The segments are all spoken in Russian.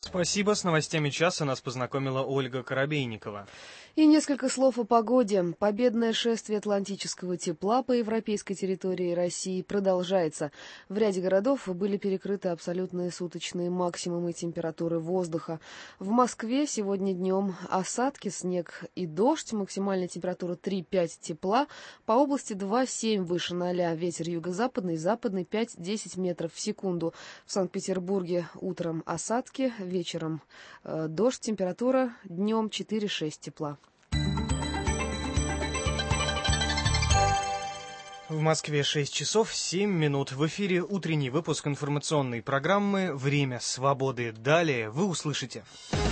Спасибо. С новостями часа нас познакомила Ольга Коробейникова. И несколько слов о погоде. Победное шествие атлантического тепла по европейской территории России продолжается. В ряде городов были перекрыты абсолютные суточные максимумы температуры воздуха. В Москве сегодня днем осадки, снег и дождь. Максимальная температура 3-5 тепла. По области 2-7 выше 0. Ветер юго-западный, западный 5-10 метров в секунду. В Санкт-Петербурге утром осадки, вечером дождь. Температура днем 4-6 тепла. В Москве 6 часов 7 минут. В эфире утренний выпуск информационной программы «Время свободы». Далее вы услышите.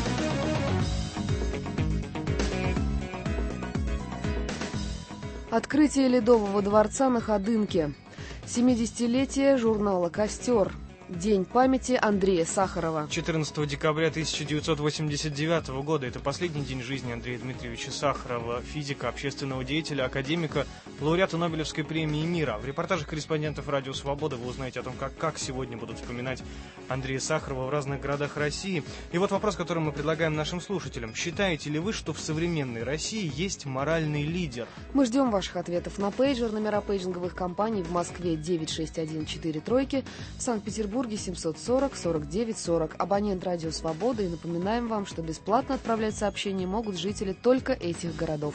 Открытие Ледового дворца на Ходынке. 70-летие журнала «Костер». День памяти Андрея Сахарова. 14 декабря 1989 года. Это последний день жизни Андрея Дмитриевича Сахарова, физика, общественного деятеля, академика, лауреата Нобелевской премии мира. В репортажах корреспондентов «Радио Свобода» вы узнаете о том, как сегодня будут вспоминать Андрея Сахарова в разных городах России. И вот вопрос, который мы предлагаем нашим слушателям. Считаете ли вы, что в современной России есть моральный лидер? Мы ждем ваших ответов на пейджер. Номера пейджинговых компаний в Москве 96143, в Санкт-Петербурге 740 49 40. Абонент «Радио Свобода». И напоминаем вам, что бесплатно отправлять сообщения могут жители только этих городов.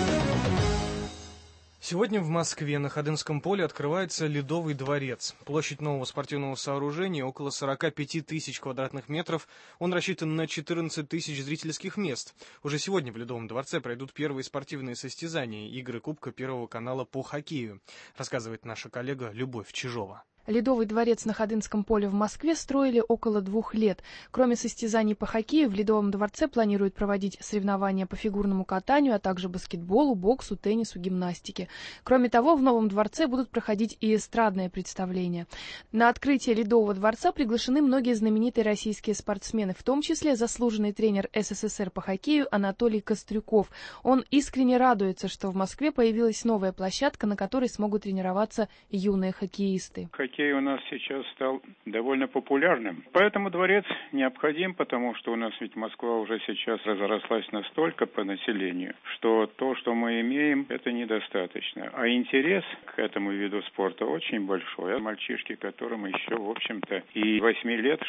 Сегодня в Москве на Ходынском поле открывается Ледовый дворец. Площадь нового спортивного сооружения около 45 тысяч квадратных метров. Он рассчитан на 14 тысяч зрительских мест. Уже сегодня в Ледовом дворце пройдут первые спортивные состязания, игры Кубка Первого канала по хоккею, рассказывает наша коллега Любовь Чижова. Ледовый дворец на Ходынском поле в Москве строили около 2 лет. Кроме состязаний по хоккею, в Ледовом дворце планируют проводить соревнования по фигурному катанию, а также баскетболу, боксу, теннису, гимнастике. Кроме того, в новом дворце будут проходить и эстрадные представления. На открытие Ледового дворца приглашены многие знаменитые российские спортсмены, в том числе заслуженный тренер СССР по хоккею Анатолий Кострюков. Он искренне радуется, что в Москве появилась новая площадка, на которой смогут тренироваться юные хоккеисты. Хоккей у нас сейчас стал довольно популярным. Поэтому дворец необходим, потому что у нас ведь Москва уже сейчас разрослась настолько по населению, что то, что мы имеем, это недостаточно. А интерес к этому виду спорта очень большой. А мальчишки, которым еще, в общем-то, и 8 лет,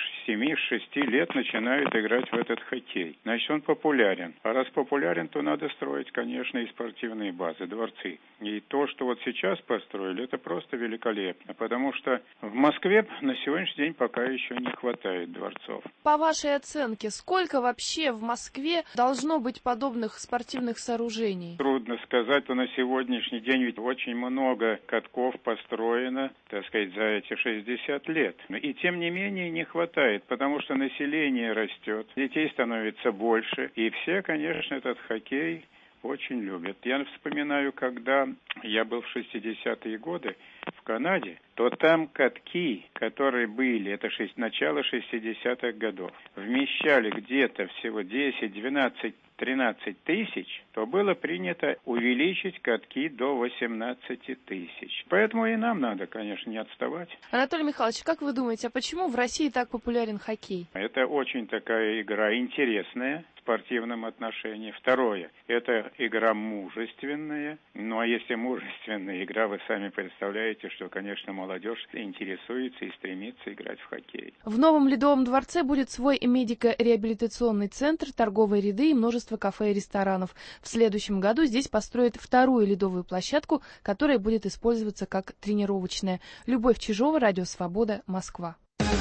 7-6 лет начинают играть в этот хоккей. Значит, он популярен. А раз популярен, то надо строить, конечно, и спортивные базы, дворцы. И то, что вот сейчас построили, это просто великолепно, потому что в Москве на сегодняшний день пока еще не хватает дворцов. По вашей оценке, сколько вообще в Москве должно быть подобных спортивных сооружений? Трудно сказать, но на сегодняшний день ведь очень много катков построено, так сказать, за эти 60 лет. И тем не менее не хватает, потому что население растет, детей становится больше, и все, конечно, этот хоккей очень любят. Я вспоминаю, когда я был в 60-е годы в Канаде, то там катки, которые были, это начало 60-х годов, вмещали где-то всего 10, 12, 13 тысяч, то было принято увеличить катки до 18 тысяч. Поэтому и нам надо, конечно, не отставать. Анатолий Михайлович, как вы думаете, а почему в России так популярен хоккей? Это очень такая игра интересная в спортивном отношении. Второе, это игра мужественная. Ну а если мужественная игра, вы сами представляете, что, конечно, молодежь интересуется и стремится играть в хоккей. В новом Ледовом дворце будет свой медико-реабилитационный центр, торговые ряды и множество кафе и ресторанов. В следующем году здесь построят вторую ледовую площадку, которая будет использоваться как тренировочная. Любовь Чижова, Радио Свобода, Москва.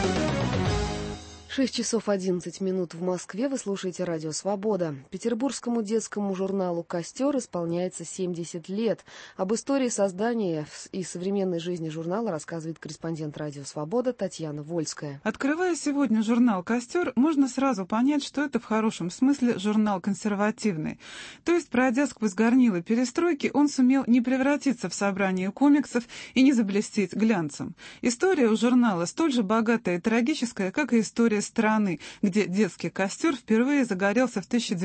6 часов 11 минут в Москве. Вы слушаете «Радио Свобода». Петербургскому детскому журналу «Костер» исполняется 70 лет. Об истории создания и современной жизни журнала рассказывает корреспондент «Радио Свобода» Татьяна Вольская. Открывая сегодня журнал «Костер», можно сразу понять, что это в хорошем смысле журнал консервативный. То есть, пройдя сквозь горнило перестройки, он сумел не превратиться в собрание комиксов и не заблестеть глянцем. История у журнала столь же богатая и трагическая, как и история страны, где детский костер впервые загорелся в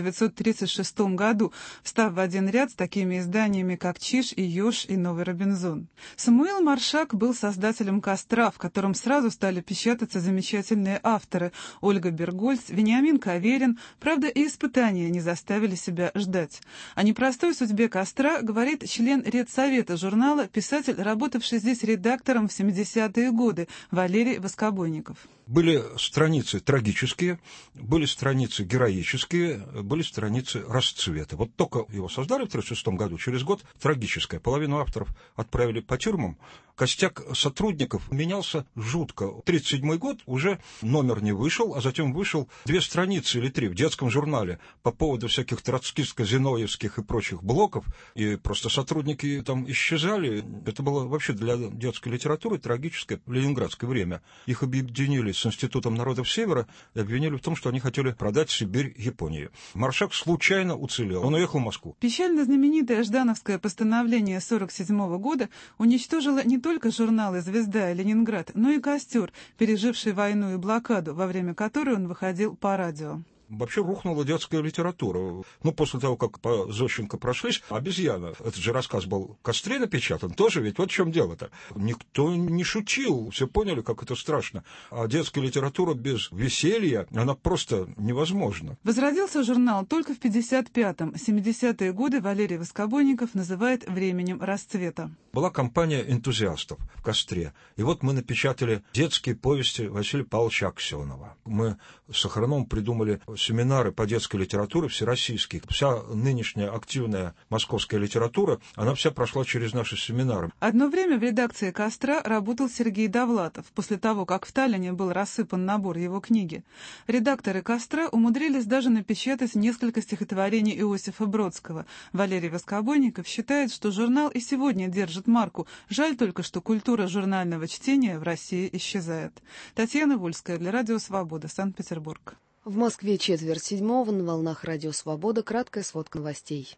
1936 году, встав в один ряд с такими изданиями, как «Чиж» и «Ёж» и «Новый Робинзон». Самуил Маршак был создателем костра, в котором сразу стали печататься замечательные авторы Ольга Бергольц, Вениамин Каверин. Правда, и испытания не заставили себя ждать. О непростой судьбе костра говорит член редсовета журнала, писатель, работавший здесь редактором в 70-е годы, Валерий Воскобойников. Были страницы трагические, были страницы героические, были страницы расцвета. Вот только его создали в 1936 году, через год трагическое. Половину авторов отправили по тюрьмам. Костяк сотрудников менялся жутко. 1937 год уже номер не вышел, а затем вышел 2 страницы или 3 в детском журнале по поводу всяких троцкистско-зиновьевских и прочих блоков. И просто сотрудники там исчезали. Это было вообще для детской литературы трагическое ленинградское время. Их объединили с Институтом народов Севера и обвинили в том, что они хотели продать Сибирь Японии. Маршак случайно уцелел. Он уехал в Москву. Печально знаменитое Ждановское постановление 1947 года уничтожило не только журналы «Звезда» и «Ленинград», но и «Костер», переживший войну и блокаду, во время которой он выходил по радио. Вообще рухнула детская литература. Ну, после того, как по Зощенко прошлись, «Обезьяна», этот же рассказ был в «Костре» напечатан, тоже ведь вот в чем дело-то. Никто не шутил, все поняли, как это страшно. А детская литература без веселья, она просто невозможна. Возродился журнал только в 1955-м. 70-е годы Валерий Воскобойников называет временем расцвета. Была компания энтузиастов в «Костре». И вот мы напечатали детские повести Василия Павловича Аксенова. Мы с Охраном придумали семинары по детской литературе всероссийские. Вся нынешняя активная московская литература, она вся прошла через наши семинары. Одно время в редакции «Костра» работал Сергей Довлатов, после того, как в Таллине был рассыпан набор его книги. Редакторы «Костра» умудрились даже напечатать несколько стихотворений Иосифа Бродского. Валерий Воскобойников считает, что журнал и сегодня держит марку. Жаль только, что культура журнального чтения в России исчезает. Татьяна Вольская для Радио Свобода, Санкт-Петербург. В Москве 6:45 на волнах Радио Свобода. Краткая сводка новостей.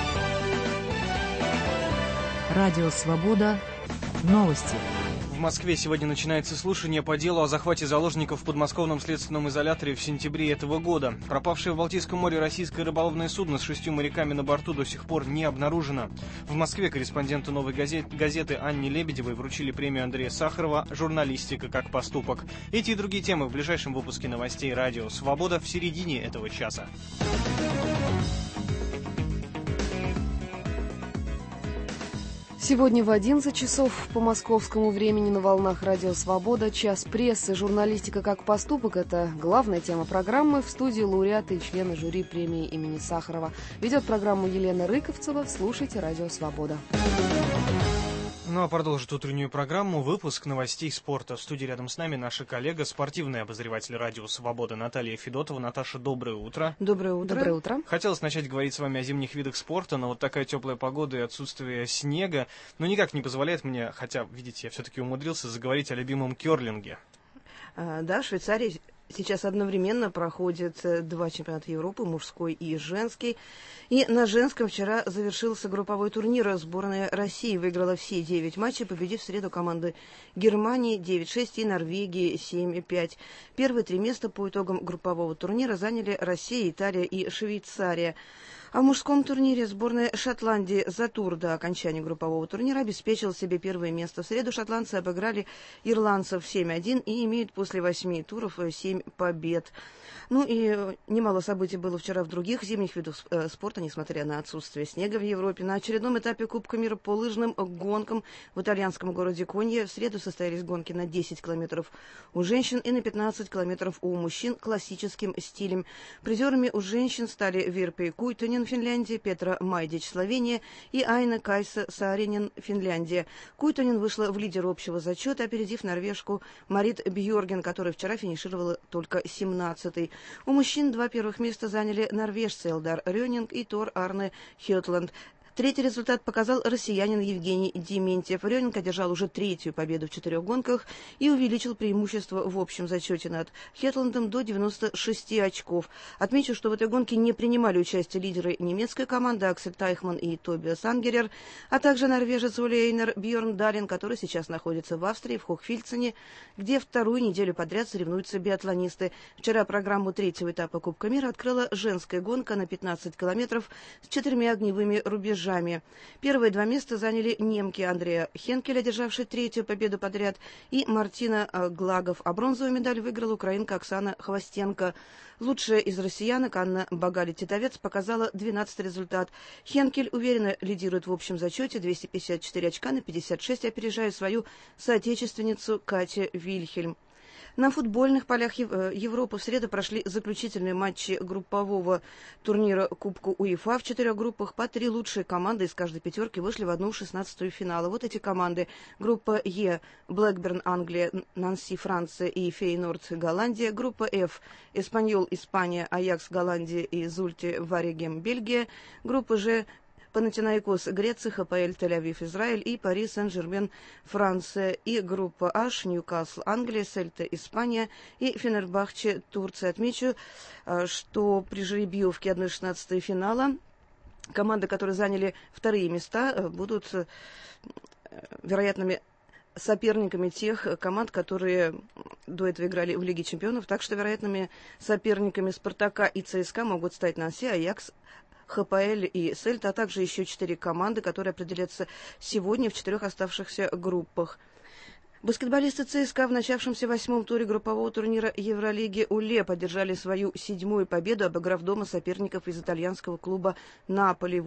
Радио Свобода. Новости. В Москве сегодня начинается слушание по делу о захвате заложников в подмосковном следственном изоляторе в сентябре этого года. Пропавшее в Балтийском море российское рыболовное судно с 6 моряками на борту до сих пор не обнаружено. В Москве корреспонденту «Новой газеты» Анне Лебедевой вручили премию Андрея Сахарова «Журналистика как поступок». Эти и другие темы в ближайшем выпуске новостей «Радио Свобода» в середине этого часа. Сегодня в 11 часов по московскому времени на волнах Радио Свобода «Час прессы. Журналистика как поступок» — это главная тема программы. В студии лауреаты и члены жюри премии имени Сахарова. Ведет программу Елена Рыковцева. Слушайте Радио Свобода. Ну а продолжит утреннюю программу выпуск новостей спорта. В студии рядом с нами наша коллега, спортивный обозреватель Радио Свобода Наталья Федотова. Наташа, доброе утро. Доброе утро. Доброе утро. Хотелось начать говорить с вами о зимних видах спорта, но вот такая теплая погода и отсутствие снега, никак не позволяет мне, хотя, видите, я все-таки умудрился заговорить о любимом керлинге. Да, в Швейцарии сейчас одновременно проходят 2 чемпионата Европы, мужской и женский. И на женском вчера завершился групповой турнир. Сборная России выиграла все 9 матчей, победив в среду команды Германии 9-6 и Норвегии 7-5. Первые 3 места по итогам группового турнира заняли Россия, Италия и Швейцария. А в мужском турнире сборная Шотландии за тур до окончания группового турнира обеспечила себе первое место. В среду шотландцы обыграли ирландцев 7-1 и имеют после 8 туров 7 побед. И немало событий было вчера в других зимних видах спорта, несмотря на отсутствие снега в Европе. На очередном этапе Кубка мира по лыжным гонкам в итальянском городе Конья в среду состоялись гонки на 10 километров у женщин и на 15 километров у мужчин классическим стилем. Призерами у женщин стали Вирпе Куйтонен, Финляндия, Петра Майдич, Словения и Айна Кайса Сааринен, Финляндия. Куйтонен вышла в лидер общего зачета, опередив норвежку Марит Бьорген, которая вчера финишировала только 17-й. У мужчин 2 первых места заняли норвежцы Элдар Рёнинг и Тор Арне Хётланд. Третий результат показал россиянин Евгений Дементьев. Рёненко одержал уже третью победу в 4 гонках и увеличил преимущество в общем зачете над Хетландом до 96 очков. Отмечу, что в этой гонке не принимали участие лидеры немецкой команды Аксель Тайхман и Тобиас Ангерер, а также норвежец Оле Эйнер Бьорн Далин, который сейчас находится в Австрии, в Хохфильцене, где вторую неделю подряд соревнуются биатлонисты. Вчера программу третьего этапа Кубка мира открыла женская гонка на 15 километров с 4 огневыми рубежами. Первые 2 места заняли немки Андреа Хенкель, одержавший третью победу подряд, и Мартина Глагов. А бронзовую медаль выиграла украинка Оксана Хвостенко. Лучшая из россиянок Анна Багали-Титовец показала 12-й результат. Хенкель уверенно лидирует в общем зачете, 254 очка на 56, опережая свою соотечественницу Катю Вильхельм. На футбольных полях Европы в среду прошли заключительные матчи группового турнира Кубка УЕФА. В 4 группах по 3 лучшие команды из каждой пятерки вышли в 1/16 финала. Вот эти команды. Группа Е – Блэкберн, Англия, Нанси, Франция и Фейнорд, Голландия. Группа Ф – Эспаньол, Испания, Аякс, Голландия и Зульте, Варегем, Бельгия. Группа Ж – Панатинаикос, Греция, ХПЛ, Тель-Авив, Израиль и Пари Сен-Жермен, Франция. И группа H, Ньюкасл, Англия, Сельта, Испания и Фенербахче, Турция. Отмечу, что при жеребьевке 1/16 финала команды, которые заняли вторые места, будут вероятными соперниками тех команд, которые до этого играли в Лиге чемпионов. Так что вероятными соперниками Спартака и ЦСКА могут стать Нанси, Аякс, ХПЛ и Сельта, а также еще 4 команды, которые определятся сегодня в 4 оставшихся группах. Баскетболисты ЦСКА в начавшемся 8-м туре группового турнира Евролиги УЛЕП одержали свою 7-ю победу, обыграв дома соперников из итальянского клуба Наполи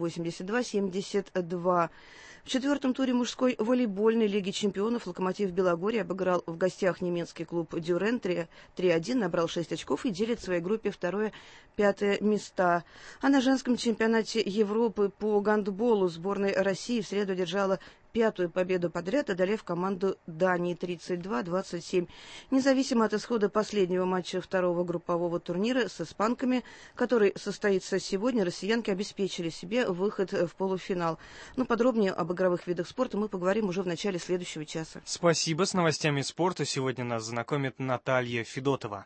82-72. В 4-м туре мужской волейбольной Лиги чемпионов Локомотив Белогорья обыграл в гостях немецкий клуб Дюрен 3-1, набрал 6 очков и делит в своей группе 2-5 места. А на женском чемпионате Европы по гандболу сборная России в среду одержала 5-ю победу подряд, одолев команду Дании 32-27. Независимо от исхода последнего матча 2-го группового турнира с испанками, который состоится сегодня, россиянки обеспечили себе выход в полуфинал. Но подробнее об игровых видах спорта мы поговорим уже в начале следующего часа. Спасибо. С новостями спорта сегодня нас знакомит Наталья Федотова.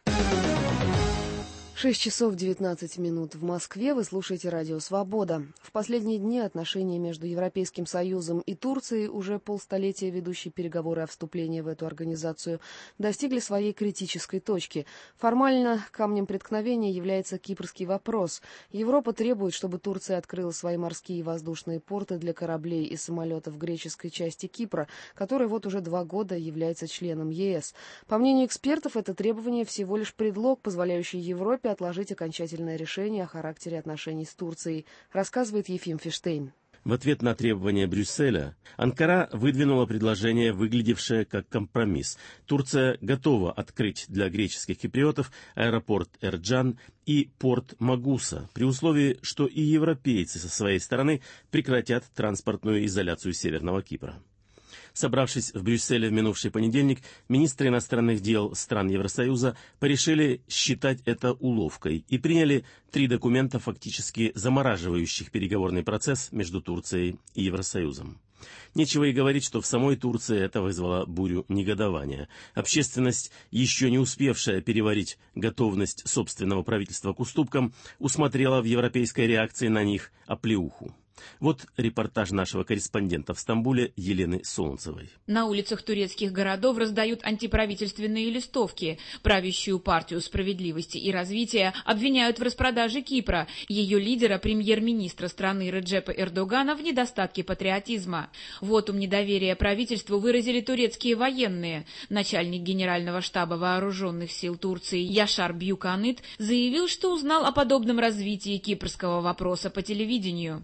6 часов 19 минут в Москве. Вы слушаете радио «Свобода». В последние дни отношения между Европейским Союзом и Турцией, уже полстолетия ведущие переговоры о вступлении в эту организацию, достигли своей критической точки. Формально камнем преткновения является кипрский вопрос. Европа требует, чтобы Турция открыла свои морские и воздушные порты для кораблей и самолетов греческой части Кипра, который вот уже 2 года является членом ЕС. По мнению экспертов, это требование всего лишь предлог, позволяющий Европе отложить окончательное решение о характере отношений с Турцией, рассказывает Ефим Фиштейн. В ответ на требования Брюсселя Анкара выдвинула предложение, выглядевшее как компромисс. Турция готова открыть для греческих киприотов аэропорт Эрджан и порт Магуса, при условии, что и европейцы со своей стороны прекратят транспортную изоляцию Северного Кипра. Собравшись в Брюсселе в минувший понедельник, министры иностранных дел стран Евросоюза порешили считать это уловкой и приняли 3 документа, фактически замораживающих переговорный процесс между Турцией и Евросоюзом. Нечего и говорить, что в самой Турции это вызвало бурю негодования. Общественность, еще не успевшая переварить готовность собственного правительства к уступкам, усмотрела в европейской реакции на них оплеуху. Вот репортаж нашего корреспондента в Стамбуле Елены Солнцевой. На улицах турецких городов раздают антиправительственные листовки. Правящую партию справедливости и развития обвиняют в распродаже Кипра. Ее лидера, премьер-министра страны Реджепа Эрдогана, в недостатке патриотизма. Вотум недоверия правительству выразили турецкие военные. Начальник генерального штаба вооруженных сил Турции Яшар Бьюканыт заявил, что узнал о подобном развитии кипрского вопроса по телевидению.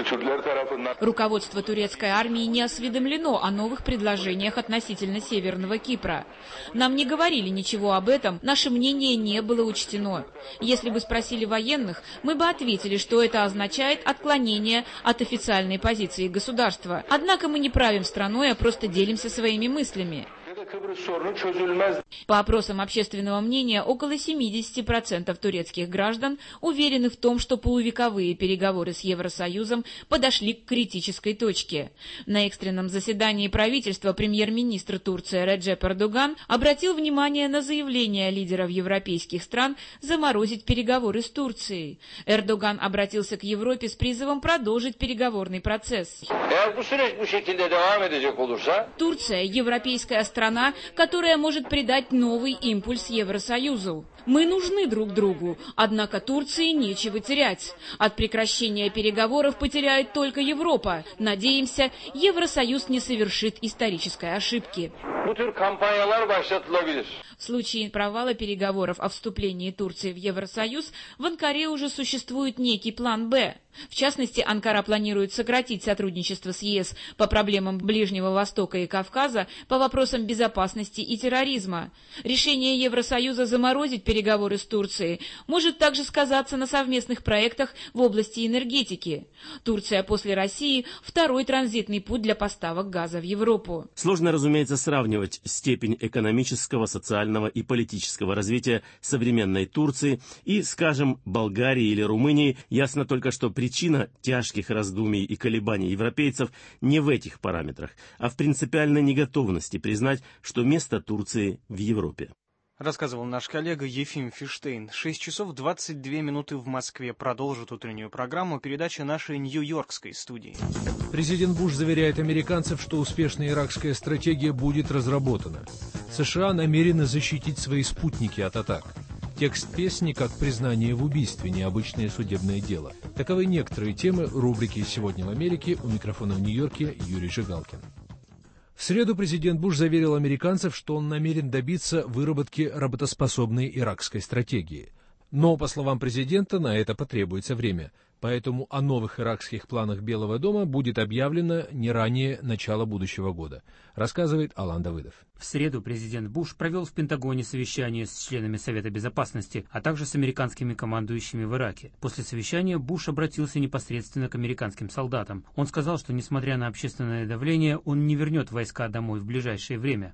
Руководство турецкой армии не осведомлено о новых предложениях относительно Северного Кипра. Нам не говорили ничего об этом, наше мнение не было учтено. Если бы спросили военных, мы бы ответили, что это означает отклонение от официальной позиции государства. Однако мы не правим страной, а просто делимся своими мыслями. По опросам общественного мнения, около 70% турецких граждан уверены в том, что полувековые переговоры с Евросоюзом подошли к критической точке. На экстренном заседании правительства премьер-министр Турции Реджеп Эрдоган обратил внимание на заявление лидеров европейских стран заморозить переговоры с Турцией. Эрдоган обратился к Европе с призывом продолжить переговорный процесс. Турция – европейская страна, которая может придать новый импульс Евросоюзу. Мы нужны друг другу, однако Турции нечего терять. От прекращения переговоров потеряет только Европа. Надеемся, Евросоюз не совершит исторической ошибки. В случае провала переговоров о вступлении Турции в Евросоюз в Анкаре уже существует некий план «Б». В частности, Анкара планирует сократить сотрудничество с ЕС по проблемам Ближнего Востока и Кавказа, по вопросам безопасности и терроризма. Решение Евросоюза заморозить переговоры с Турцией может также сказаться на совместных проектах в области энергетики. Турция после России – второй транзитный путь для поставок газа в Европу. Сложно, разумеется, сравнивать степень экономического, социального и политического развития современной Турции и, скажем, Болгарии или Румынии. Ясно только, что причина тяжких раздумий и колебаний европейцев не в этих параметрах, а в принципиальной неготовности признать, что место Турции в Европе. Рассказывал наш коллега Ефим Фиштейн. 6 часов 22 минуты в Москве. Продолжит утреннюю программу передача нашей нью-йоркской студии. Президент Буш заверяет американцев, что успешная иракская стратегия будет разработана. США намерены защитить свои спутники от атак. Текст песни как признание в убийстве, необычное судебное дело. Таковы некоторые темы рубрики «Сегодня в Америке». У микрофона в Нью-Йорке Юрий Жигалкин. В среду президент Буш заверил американцев, что он намерен добиться выработки работоспособной иракской стратегии. Но, по словам президента, на это потребуется время. Поэтому о новых иракских планах Белого дома будет объявлено не ранее начала будущего года, рассказывает Алан Давыдов. В среду президент Буш провел в Пентагоне совещание с членами Совета Безопасности, а также с американскими командующими в Ираке. После совещания Буш обратился непосредственно к американским солдатам. Он сказал, что, несмотря на общественное давление, он не вернет войска домой в ближайшее время.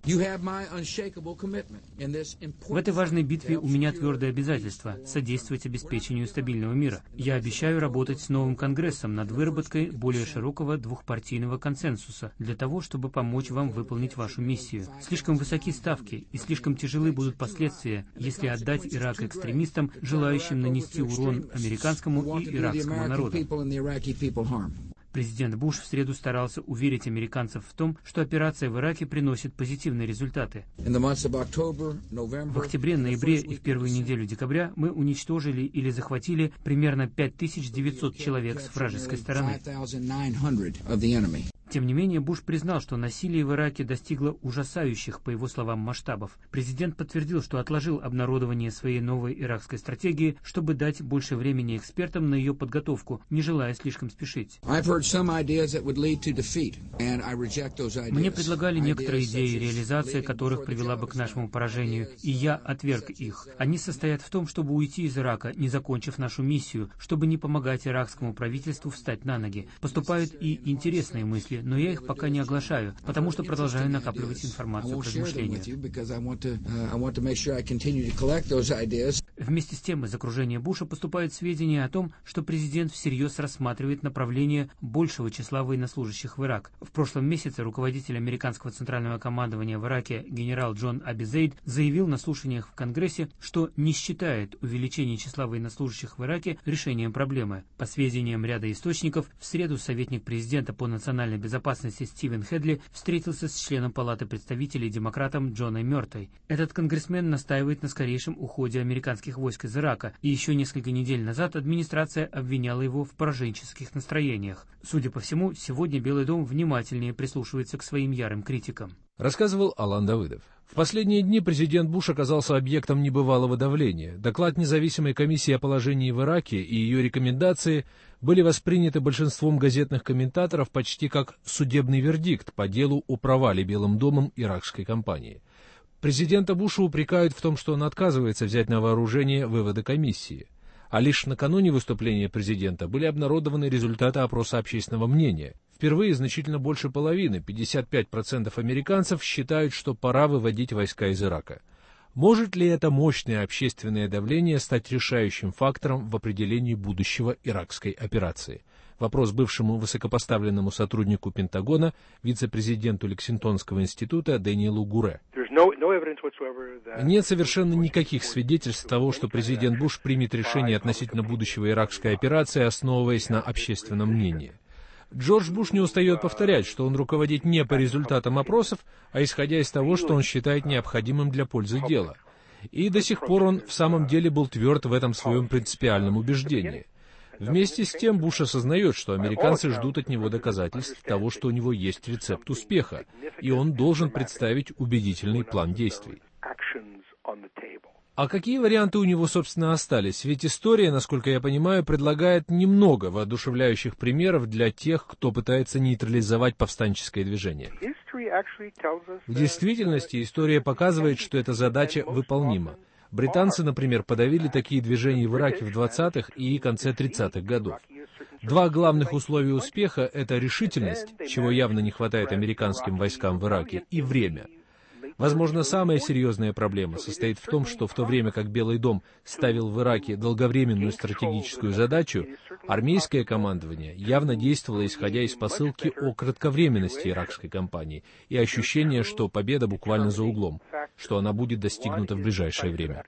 В этой важной битве у меня твердое обязательство – содействовать обеспечению стабильного мира. Я обещаю работать с новым Конгрессом над выработкой более широкого двухпартийного консенсуса для того, чтобы помочь вам выполнить вашу миссию. Слишком высоки ставки и слишком тяжелы будут последствия, если отдать Ирак экстремистам, желающим нанести урон американскому и иракскому народу. Президент Буш в среду старался уверить американцев в том, что операция в Ираке приносит позитивные результаты. В октябре, ноябре и в первую неделю декабря мы уничтожили или захватили примерно 5900 человек с вражеской стороны. Тем не менее, Буш признал, что насилие в Ираке достигло ужасающих, по его словам, масштабов. Президент подтвердил, что отложил обнародование своей новой иракской стратегии, чтобы дать больше времени экспертам на ее подготовку, не желая слишком спешить. Мне предлагали некоторые идеи, реализация которых привела бы к нашему поражению, и я отверг их. Они состоят в том, чтобы уйти из Ирака, не закончив нашу миссию, чтобы не помогать иракскому правительству встать на ноги. Поступают и интересные мысли, но я их пока не оглашаю, потому что продолжаю накапливать информацию к размышлению. Вместе с тем, из окружения Буша поступают сведения о том, что президент всерьез рассматривает направление большего числа военнослужащих в Ирак. В прошлом месяце руководитель американского центрального командования в Ираке генерал Джон Абизейд заявил на слушаниях в Конгрессе, что не считает увеличение числа военнослужащих в Ираке решением проблемы. По сведениям ряда источников, в среду советник президента по национальной безопасности Стивен Хедли встретился с членом Палаты представителей демократом Джоной Мёртой. Этот конгрессмен настаивает на скорейшем уходе американских войск из Ирака, и еще несколько недель назад администрация обвиняла его в пораженческих настроениях. Судя по всему, сегодня Белый дом внимательнее прислушивается к своим ярым критикам. Рассказывал Алан Давыдов. В последние дни президент Буш оказался объектом небывалого давления. Доклад независимой комиссии о положении в Ираке и ее рекомендации были восприняты большинством газетных комментаторов почти как судебный вердикт по делу о провале Белым домом иракской кампании. Президента Буша упрекают в том, что он отказывается взять на вооружение выводы комиссии. А лишь накануне выступления президента были обнародованы результаты опроса общественного мнения. Впервые значительно больше половины, 55% американцев, считают, что пора выводить войска из Ирака. Может ли это мощное общественное давление стать решающим фактором в определении будущего иракской операции? Вопрос бывшему высокопоставленному сотруднику Пентагона, вице-президенту Лексингтонского института Дэниелу Гуре. Нет совершенно никаких свидетельств того, что президент Буш примет решение относительно будущего иракской операции, основываясь на общественном мнении. Джордж Буш не устает повторять, что он руководит не по результатам опросов, а исходя из того, что он считает необходимым для пользы дела. И до сих пор он в самом деле был тверд в этом своем принципиальном убеждении. Вместе с тем Буш осознает, что американцы ждут от него доказательств того, что у него есть рецепт успеха, и он должен представить убедительный план действий. А какие варианты у него, собственно, остались? Ведь история, насколько я понимаю, предлагает немного воодушевляющих примеров для тех, кто пытается нейтрализовать повстанческое движение. В действительности история показывает, что эта задача выполнима. Британцы, например, подавили такие движения в Ираке в 20-х и конце 30-х годов. Два главных условия успеха — это решительность, чего явно не хватает американским войскам в Ираке, и время. Возможно, самая серьезная проблема состоит в том, что в то время как Белый дом ставил в Ираке долговременную стратегическую задачу, армейское командование явно действовало, исходя из посылки о кратковременности иракской кампании и ощущения, что победа буквально за углом, что она будет достигнута в ближайшее время.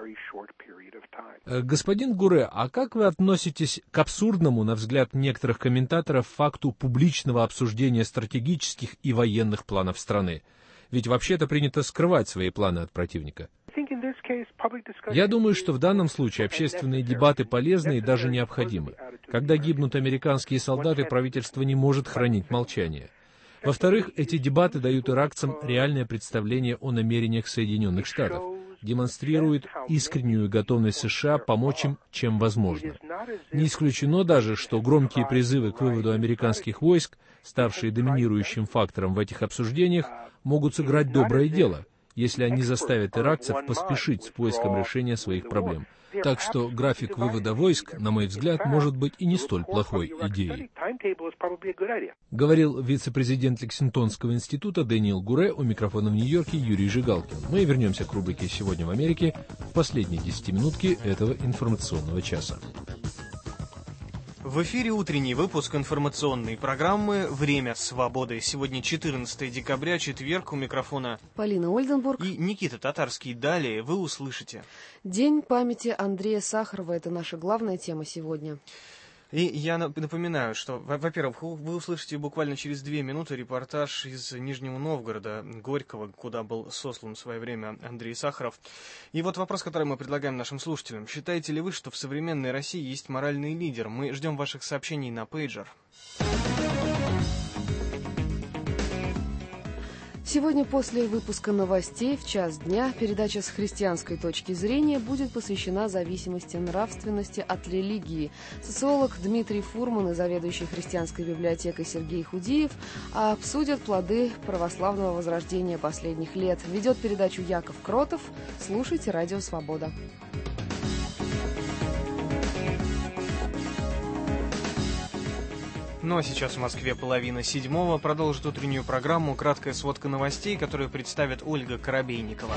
Господин Гуре, а как вы относитесь к абсурдному, на взгляд некоторых комментаторов, факту публичного обсуждения стратегических и военных планов страны? Ведь вообще-то принято скрывать свои планы от противника. Я думаю, что в данном случае общественные дебаты полезны и даже необходимы. Когда гибнут американские солдаты, правительство не может хранить молчание. Во-вторых, эти дебаты дают иракцам реальное представление о намерениях Соединенных Штатов, демонстрируют искреннюю готовность США помочь им, чем возможно. Не исключено даже, что громкие призывы к выводу американских войск, ставшие доминирующим фактором в этих обсуждениях, могут сыграть доброе дело, если они заставят иракцев поспешить с поиском решения своих проблем. Так что график вывода войск, на мой взгляд, может быть и не столь плохой идеей. Говорил вице-президент Лексингтонского института Дэниел Гуре, у микрофона в Нью-Йорке Юрий Жигалкин. Мы вернемся к рубрике «Сегодня в Америке» в последние 10 минутки этого информационного часа. В эфире утренний выпуск информационной программы «Время свободы». Сегодня 14 декабря, четверг, у микрофона Полина Ольденбург и Никита Татарский. Далее вы услышите. День памяти Андрея Сахарова – это наша главная тема сегодня. И я напоминаю, что, во-первых, вы услышите буквально через 2 минуты репортаж из Нижнего Новгорода, Горького, куда был сослан в свое время Андрей Сахаров. И вот вопрос, который мы предлагаем нашим слушателям. Считаете ли вы, что в современной России есть моральный лидер? Мы ждем ваших сообщений на пейджер. Сегодня после выпуска новостей в час дня передача с христианской точки зрения будет посвящена зависимости нравственности от религии. Социолог Дмитрий Фурман и заведующий христианской библиотекой Сергей Худиев обсудят плоды православного возрождения последних лет. Ведет передачу Яков Кротов. Слушайте «Радио Свобода». Ну а сейчас в Москве 6:30. Продолжит утреннюю программу краткая сводка новостей, которую представит Ольга Коробейникова.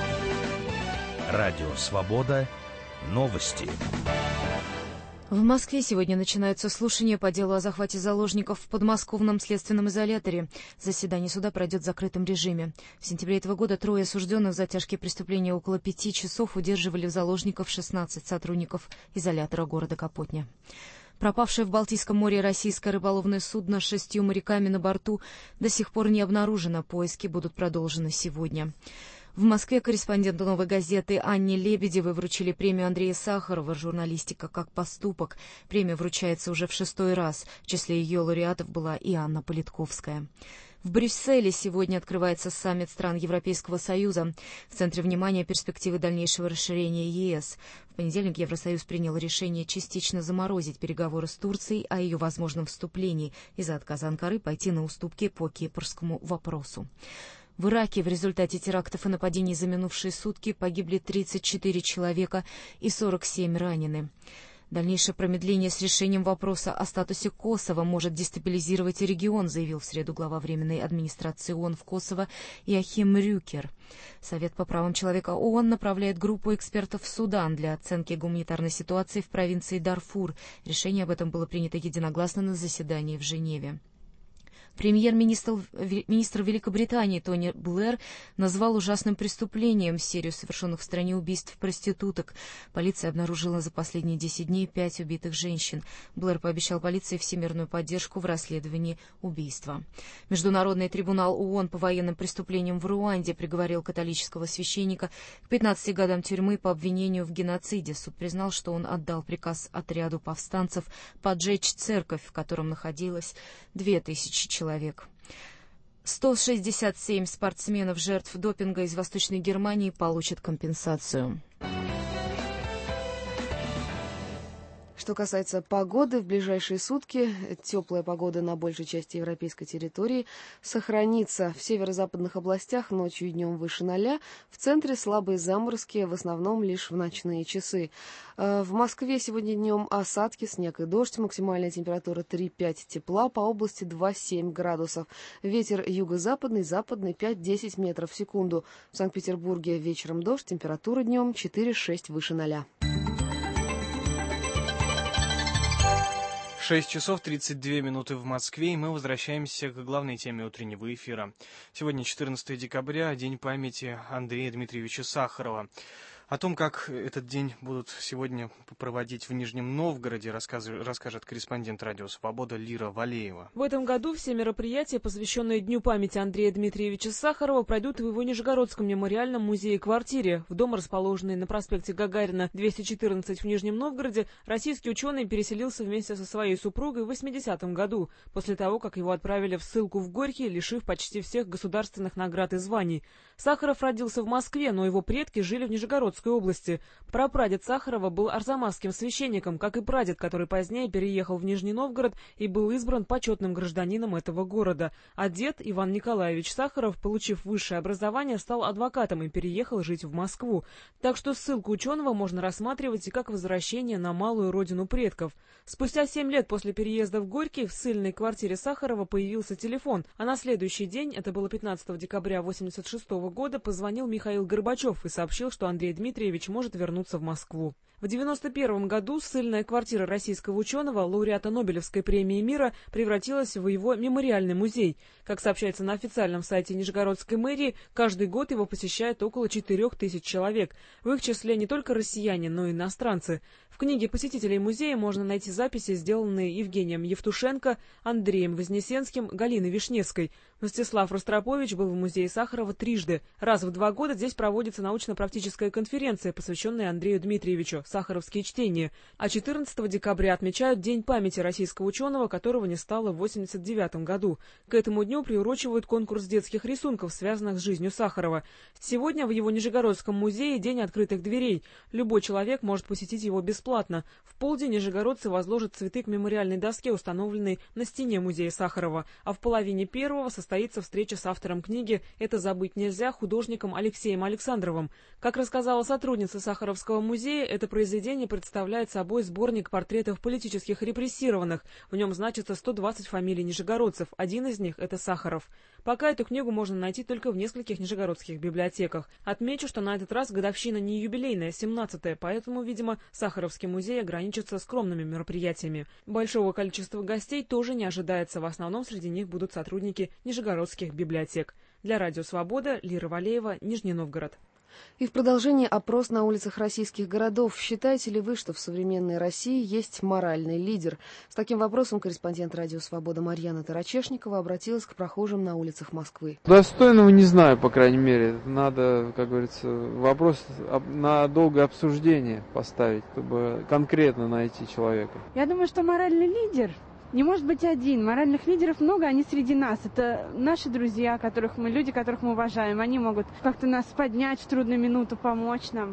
Радио «Свобода». Новости. В Москве сегодня начинаются слушания по делу о захвате заложников в подмосковном следственном изоляторе. Заседание суда пройдет в закрытом режиме. В сентябре этого года 3 осужденных за тяжкие преступления около 5 часов удерживали в заложников 16 сотрудников изолятора города Капотня. Пропавшее в Балтийском море российское рыболовное судно с 6 моряками на борту до сих пор не обнаружено. Поиски будут продолжены сегодня. В Москве корреспонденту «Новой газеты» Анне Лебедевой вручили премию Андрея Сахарова «Журналистика как поступок». Премия вручается уже в 6-й раз. В числе ее лауреатов была и Анна Политковская. В Брюсселе сегодня открывается саммит стран Европейского Союза. В центре внимания перспективы дальнейшего расширения ЕС. В понедельник Евросоюз принял решение частично заморозить переговоры с Турцией о ее возможном вступлении из-за отказа Анкары пойти на уступки по кипрскому вопросу. В Ираке в результате терактов и нападений за минувшие сутки погибли 34 человека и 47 ранены. Дальнейшее промедление с решением вопроса о статусе Косово может дестабилизировать регион, заявил в среду глава Временной администрации ООН в Косово Йохим Рюкер. Совет по правам человека ООН направляет группу экспертов в Судан для оценки гуманитарной ситуации в провинции Дарфур. Решение об этом было принято единогласно на заседании в Женеве. Премьер-министр Великобритании Тони Блэр назвал ужасным преступлением серию совершенных в стране убийств проституток. Полиция обнаружила за последние 10 дней 5 убитых женщин. Блэр пообещал полиции всемирную поддержку в расследовании убийства. Международный трибунал ООН по военным преступлениям в Руанде приговорил католического священника к 15 годам тюрьмы по обвинению в геноциде. Суд признал, что он отдал приказ отряду повстанцев поджечь церковь, в котором находилось 2000 человек. 167 спортсменов, жертв допинга из Восточной Германии, получат компенсацию. Что касается погоды, в ближайшие сутки теплая погода на большей части европейской территории сохранится. В северо-западных областях ночью и днем выше 0, в центре слабые заморозки, в основном лишь в ночные часы. В Москве сегодня днем осадки, снег и дождь, максимальная температура 3-5 тепла, по области 2-7 градусов. Ветер юго-западный, западный 5-10 метров в секунду. В Санкт-Петербурге вечером дождь, температура днем 4-6 выше 0. 6 часов 32 минуты в Москве, и мы возвращаемся к главной теме утреннего эфира. Сегодня 14 декабря, День памяти Андрея Дмитриевича Сахарова. О том, как этот день будут сегодня проводить в Нижнем Новгороде, расскажет корреспондент «Радио Свобода» Лира Валеева. В этом году все мероприятия, посвященные Дню памяти Андрея Дмитриевича Сахарова, пройдут в его Нижегородском мемориальном музее-квартире. В дом, расположенный на проспекте Гагарина, 214 в Нижнем Новгороде, российский ученый переселился вместе со своей супругой в 80-м году, после того, как его отправили в ссылку в Горький, лишив почти всех государственных наград и званий. Сахаров родился в Москве, но его предки жили в Нижегородской области. Прапрадед Сахарова был арзамасским священником, как и прадед, который позднее переехал в Нижний Новгород и был избран почетным гражданином этого города. А дед Иван Николаевич Сахаров, получив высшее образование, стал адвокатом и переехал жить в Москву. Так что ссылку ученого можно рассматривать и как возвращение на малую родину предков. Спустя 7 лет после переезда в Горький в ссыльной квартире Сахарова появился телефон, а на следующий день, это было 15 декабря 1986 года, позвонил Михаил Горбачев и сообщил, что Андрей Дмитриевич может вернуться в Москву. В 1991 году ссыльная квартира российского ученого, лауреата Нобелевской премии мира, превратилась в его мемориальный музей. Как сообщается на официальном сайте Нижегородской мэрии, каждый год его посещает около 4000 человек. В их числе не только россияне, но и иностранцы. В книге посетителей музея можно найти записи, сделанные Евгением Евтушенко, Андреем Вознесенским, Галиной Вишневской. Мстислав Ростропович был в музее Сахарова трижды. Раз в 2 года здесь проводится научно-практическая конференция, посвященная Андрею Дмитриевичу, «Сахаровские чтения». А 14 декабря отмечают День памяти российского ученого, которого не стало в 1989 году. К этому дню приурочивают конкурс детских рисунков, связанных с жизнью Сахарова. Сегодня в его Нижегородском музее День открытых дверей. Любой человек может посетить его бесплатно. В полдень нижегородцы возложат цветы к мемориальной доске, установленной на стене музея Сахарова. А в половине первого состоится встреча с автором книги «Это забыть нельзя» художником Алексеем Александровым. Как рассказала сотрудница Сахаровского музея, это произведение представляет собой сборник портретов политических репрессированных. В нем значится 120 фамилий нижегородцев. Один из них – это Сахаров. Пока эту книгу можно найти только в нескольких нижегородских библиотеках. Отмечу, что на этот раз годовщина не юбилейная, 17-я, поэтому, видимо, Сахаровский музей ограничится скромными мероприятиями. Большого количества гостей тоже не ожидается. В основном среди них будут сотрудники нижегородских библиотек. Для «Радио Свобода», Лира Валеева, Нижний Новгород. И в продолжении опрос на улицах российских городов. Считаете ли вы, что в современной России есть моральный лидер? С таким вопросом корреспондент «Радио Свобода» Марьяна Тарачешникова обратилась к прохожим на улицах Москвы. Достойного не знаю, по крайней мере. Надо, как говорится, вопрос на долгое обсуждение поставить, чтобы конкретно найти человека. Я думаю, что моральный лидер не может быть один. Моральных лидеров много, они среди нас. Это наши друзья, люди, которых мы уважаем. Они могут как-то нас поднять в трудную минуту, помочь нам.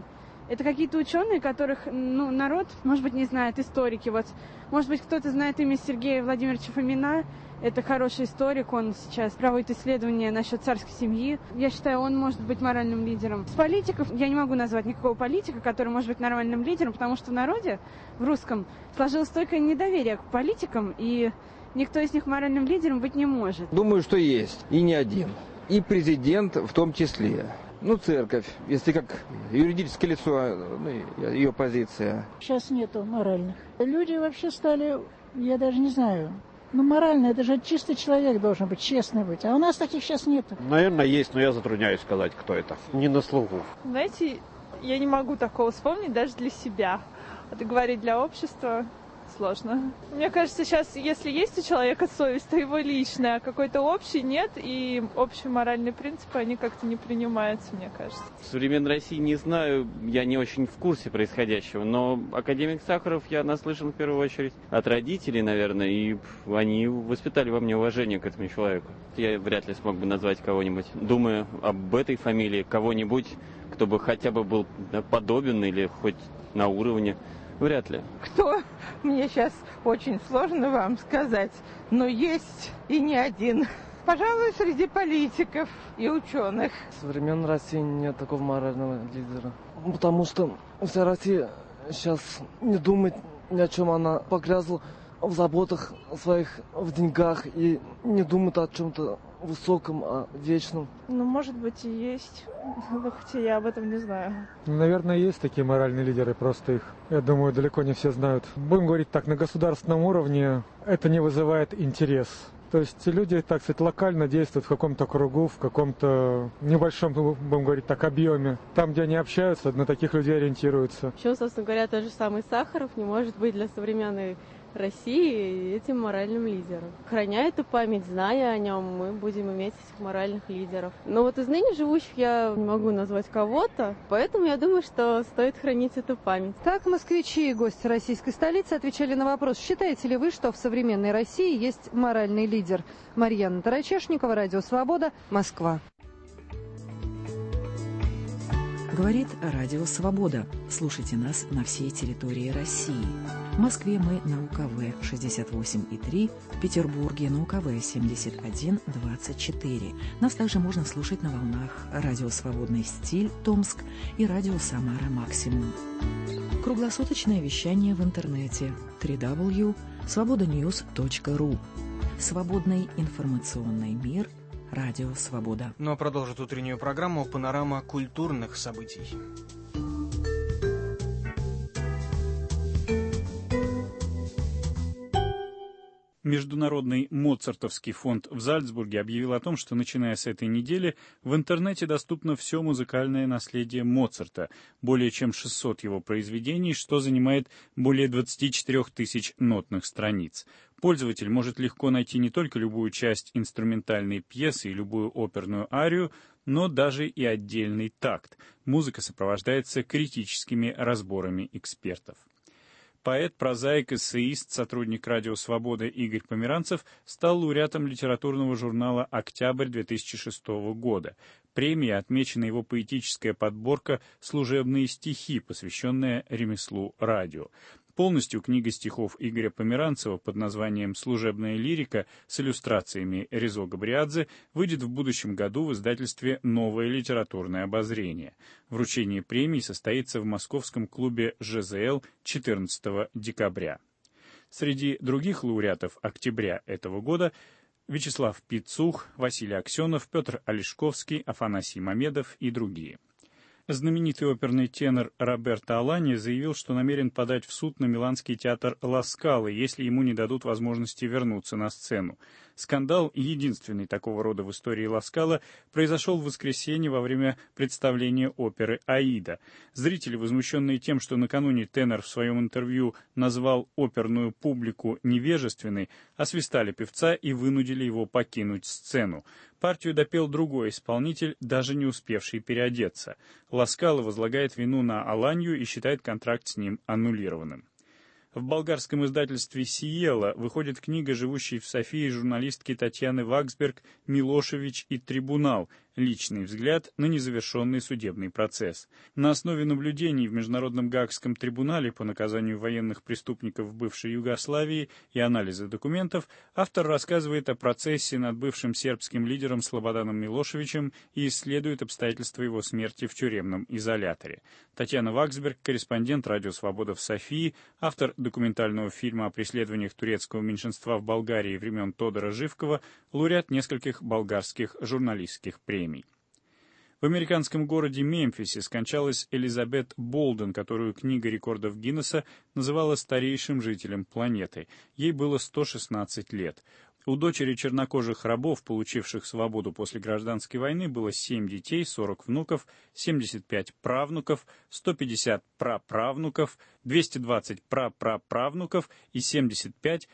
Это какие-то ученые, которых, народ, может быть, не знает, историки. Вот, может быть, кто-то знает имя Сергея Владимировича Фомина. Это хороший историк, он сейчас проводит исследования насчет царской семьи. Я считаю, он может быть моральным лидером. С политиков я не могу назвать никакого политика, который может быть нормальным лидером, потому что в народе, в русском, сложилось столько недоверия к политикам, и никто из них моральным лидером быть не может. Думаю, что есть, и не один. И президент в том числе. Церковь, если как юридическое лицо, ее позиция. Сейчас нету моральных. Люди вообще стали, я даже не знаю, морально, это же чистый человек должен быть, честный быть. А у нас таких сейчас нету. Наверное, есть, но я затрудняюсь сказать, кто это. Не на слуху. Знаете, я не могу такого вспомнить даже для себя. Это говорить для общества сложно. Мне кажется, сейчас, если есть у человека совесть, то его личная, а какой-то общий нет, и общие моральные принципы, они как-то не принимаются, мне кажется. В современной России не знаю, я не очень в курсе происходящего, но академик Сахаров я наслышан в первую очередь от родителей, наверное, и они воспитали во мне уважение к этому человеку. Я вряд ли смог бы назвать кого-нибудь, думая об этой фамилии, кого-нибудь, кто бы хотя бы был подобен или хоть на уровне. Вряд ли. Кто? Мне сейчас очень сложно вам сказать, но есть и не один. Пожалуй, среди политиков и ученых. В современной России нет такого морального лидера. Потому что вся Россия сейчас не думает ни о чем. Она погрязла в заботах своих, в деньгах и не думает о чем-то высоком, о вечном. Может быть, и есть. Хотя я об этом не знаю. Наверное, есть такие моральные лидеры, просто их, я думаю, далеко не все знают. Будем говорить так, на государственном уровне это не вызывает интерес. То есть люди, так сказать, локально действуют в каком-то кругу, в каком-то небольшом, будем говорить так, объеме. Там, где они общаются, на таких людей ориентируются. Почему, собственно говоря, тот же самый Сахаров не может быть для современной России этим моральным лидером. Храня эту память, зная о нем, мы будем иметь этих моральных лидеров. Но вот из ныне живущих я не могу назвать кого-то, поэтому я думаю, что стоит хранить эту память. Так москвичи и гости российской столицы отвечали на вопрос, считаете ли вы, что в современной России есть моральный лидер? Марьяна Тарачешникова, Радио Свобода, Москва. Говорит Радио Свобода. Слушайте нас на всей территории России. В Москве мы на УКВ 68,3, в Петербурге на УКВ 71,24. Нас также можно слушать на волнах Радио Свободный стиль Томск и Радио Самара Максимум. Круглосуточное вещание в интернете www.svobodanews.ru. Свободный информационный мир. Радио Свобода. Ну а продолжит утреннюю программу «Панорама культурных событий». Международный Моцартовский фонд в Зальцбурге объявил о том, что начиная с этой недели в интернете доступно все музыкальное наследие Моцарта, более чем 600 его произведений, что занимает более 24 тысяч нотных страниц. Пользователь может легко найти не только любую часть инструментальной пьесы и любую оперную арию, но даже и отдельный такт. Музыка сопровождается критическими разборами экспертов. Поэт, прозаик, эссеист, сотрудник Радио Свобода Игорь Померанцев стал лауреатом литературного журнала «Октябрь» 2006 года. Премия отмечена его поэтическая подборка «Служебные стихи», посвященная ремеслу радио. Полностью книга стихов Игоря Померанцева под названием «Служебная лирика» с иллюстрациями Резо Габриадзе выйдет в будущем году в издательстве «Новое литературное обозрение». Вручение премии состоится в московском клубе ЖЗЛ 14 декабря. Среди других лауреатов октября этого года Вячеслав Пицух, Василий Аксенов, Петр Олешковский, Афанасий Мамедов и другие. Знаменитый оперный тенор Роберто Аланьи заявил, что намерен подать в суд на миланский театр Ла Скала, если ему не дадут возможности вернуться на сцену. Скандал, единственный такого рода в истории Ла Скала, произошел в воскресенье во время представления оперы «Аида». Зрители, возмущенные тем, что накануне тенор в своем интервью назвал оперную публику невежественной, освистали певца и вынудили его покинуть сцену. Партию допел другой исполнитель, даже не успевший переодеться. Ла Скала возлагает вину на Аланью и считает контракт с ним аннулированным. В болгарском издательстве «Сиела» выходит книга живущей в Софии журналистки Татьяны Ваксберг «Милошевич и трибунал». личный взгляд на незавершенный судебный процесс. На основе наблюдений в Международном Гаагском трибунале по наказанию военных преступников бывшей Югославии и анализа документов автор рассказывает о процессе над бывшим сербским лидером Слободаном Милошевичем и исследует обстоятельства его смерти в тюремном изоляторе. Татьяна Ваксберг, корреспондент «Радио Свобода» в Софии, автор документального фильма о преследованиях турецкого меньшинства в Болгарии времен Тодора Живкова, лауреат нескольких болгарских журналистских премий. В американском городе Мемфисе скончалась Элизабет Болден, которую книга рекордов Гиннесса называла старейшим жителем планеты. Ей было 116 лет. У дочери чернокожих рабов, получивших свободу после гражданской войны, было 7 детей, 40 внуков, 75 правнуков, 150 праправнуков, 220 прапраправнуков и 75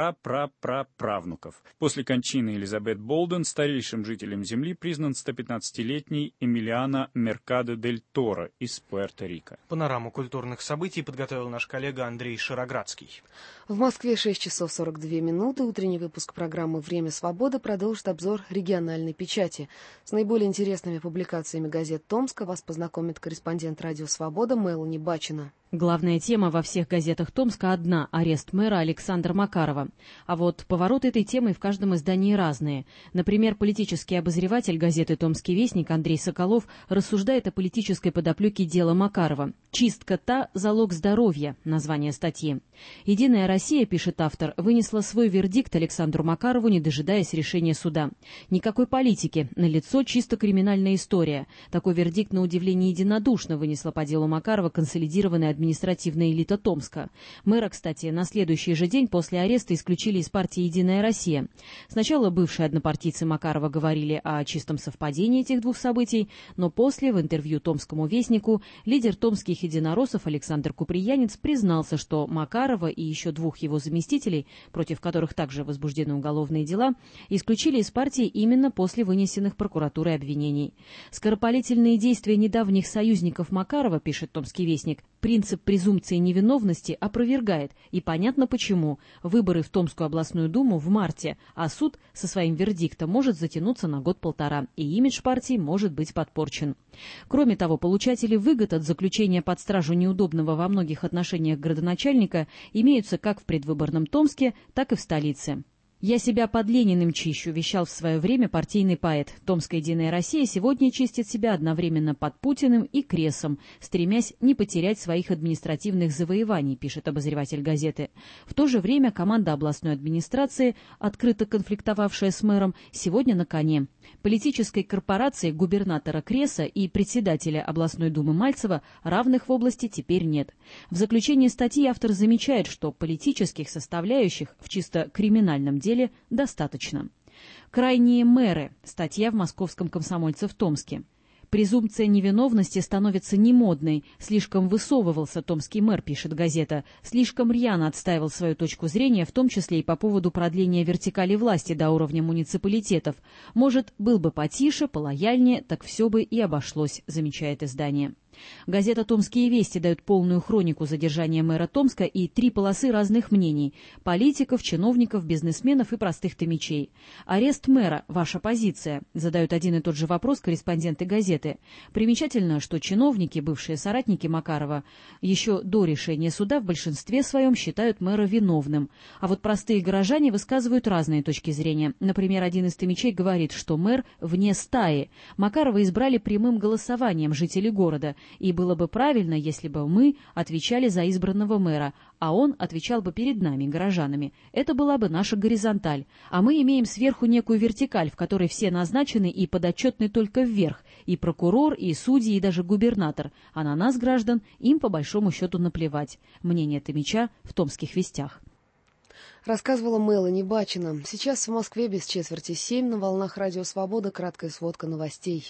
прапраправнуков. После кончины Элизабет Болден старейшим жителем Земли признан 115-летний Эмилиано Меркадо дель Торо из Пуэрто-Рико. Панораму культурных событий подготовил наш коллега Андрей Широградский. В Москве 6 часов 42 минуты. Утренний выпуск программы «Время свободы» продолжит обзор региональной печати. С наиболее интересными публикациями газет Томска вас познакомит корреспондент «Радио Свобода» Мелани Бачина. Главная тема во всех газетах Томска одна – арест мэра Александра Макарова. А вот повороты этой темы в каждом издании разные. Например, политический обозреватель газеты «Томский вестник» Андрей Соколов рассуждает о политической подоплеке дела Макарова. «Чистка та – залог здоровья» – название статьи. «Единая Россия», пишет автор, вынесла свой вердикт Александру Макарову, не дожидаясь решения суда. Никакой политики, налицо чисто криминальная история. Такой вердикт, на удивление, единодушно вынесла по делу Макарова консолидированная административная элита Томска. Мэра, кстати, на следующий же день после ареста исключили из партии «Единая Россия». Сначала бывшие однопартийцы Макарова говорили о чистом совпадении этих двух событий, но после, в интервью «Томскому вестнику», лидер томских единороссов Александр Куприянец признался, что Макарова и еще двух его заместителей, против которых также возбуждены уголовные дела, исключили из партии именно после вынесенных прокуратурой обвинений. Скоропалительные действия недавних союзников Макарова, пишет «Томский вестник», принцип презумпции невиновности опровергает, и понятно почему. Выборы в Томскую областную думу в марте, а суд со своим вердиктом может затянуться на год-полтора, и имидж партии может быть подпорчен. Кроме того, получатели выгод от заключения под стражу неудобного во многих отношениях градоначальника имеются как в предвыборном Томске, так и в столице. «Я себя под Лениным чищу», вещал в свое время партийный поэт. Томская «Единая Россия» сегодня чистит себя одновременно под Путиным и Кресом, стремясь не потерять своих административных завоеваний, пишет обозреватель газеты. В то же время команда областной администрации, открыто конфликтовавшая с мэром, сегодня на коне. Политической корпорации губернатора Креса и председателя областной думы Мальцева равных в области теперь нет. В заключении статьи автор замечает, что политических составляющих в чисто криминальном деле достаточно. «Крайние мэры» – статья в московском «Комсомольце» в Томске. Презумпция невиновности становится немодной. Слишком высовывался томский мэр, пишет газета. Слишком рьяно отстаивал свою точку зрения, в том числе и по поводу продления вертикали власти до уровня муниципалитетов. Может, был бы потише, полояльнее, так все бы и обошлось, замечает издание. Газета «Томские вести» дает полную хронику задержания мэра Томска и 3 полосы разных мнений – политиков, чиновников, бизнесменов и простых томичей. «Арест мэра. Ваша позиция?» – задают один и тот же вопрос корреспонденты газеты. Примечательно, что чиновники, бывшие соратники Макарова, еще до решения суда в большинстве своем считают мэра виновным. А вот простые горожане высказывают разные точки зрения. Например, один из томичей говорит, что мэр вне стаи. Макарова избрали прямым голосованием жители города. И было бы правильно, если бы мы отвечали за избранного мэра, а он отвечал бы перед нами, горожанами. Это была бы наша горизонталь. А мы имеем сверху некую вертикаль, в которой все назначены и подотчетны только вверх. И прокурор, и судьи, и даже губернатор. А на нас, граждан, им по большому счету наплевать. Мнение томича в «Томских вестях». Рассказывала Мелани Бачина. Сейчас в Москве без 6:45 на волнах «Радио Свобода» краткая сводка новостей.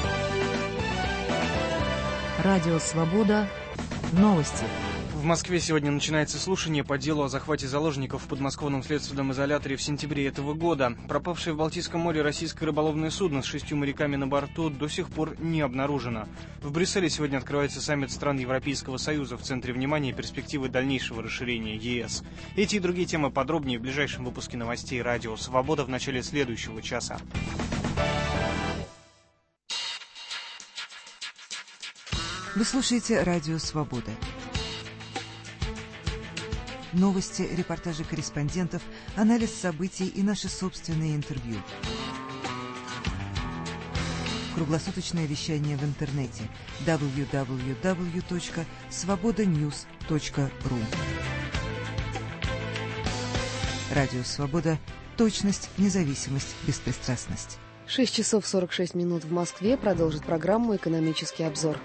Радио «Свобода». Новости. В Москве сегодня начинается слушание по делу о захвате заложников в подмосковном следственном изоляторе в сентябре этого года. Пропавшее в Балтийском море российское рыболовное судно с 6 моряками на борту до сих пор не обнаружено. В Брюсселе сегодня открывается саммит стран Европейского Союза. В центре внимания перспективы дальнейшего расширения ЕС. Эти и другие темы подробнее в ближайшем выпуске новостей «Радио Свобода» в начале следующего часа. Вы слушаете «Радио Свобода». Новости, репортажи корреспондентов, анализ событий и наши собственные интервью. Круглосуточное вещание в интернете www.svobodanews.ru. Радио Свобода. Точность, независимость, беспристрастность. 6 часов 46 минут в Москве. Продолжит программу «Экономический обзор».